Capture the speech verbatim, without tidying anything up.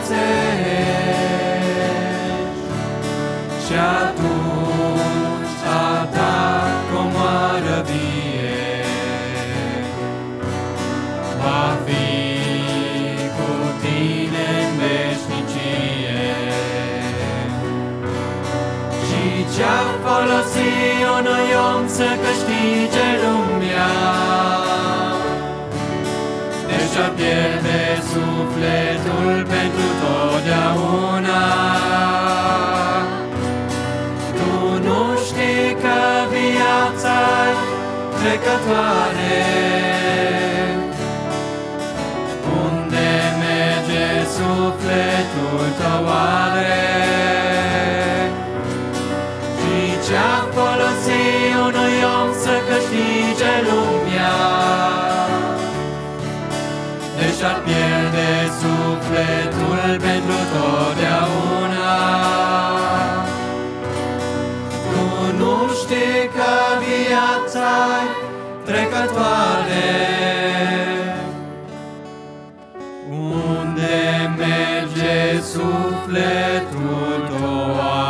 și atunci a dat comoară vie. Va fi cu tine în veșnicie. Și ce-a folosit unui om să câștige lumea, deci-ar pierde sufletul pentru totdeauna. Tu nu știi că viața-i trecătoare, unde merge sufletul tău are. Și ce-a folosit unui om să câștige lumea, deci-ar pierde sufletul pentru totdeauna. Tu nu știi că viața-i trecătoare, unde merge sufletul tău.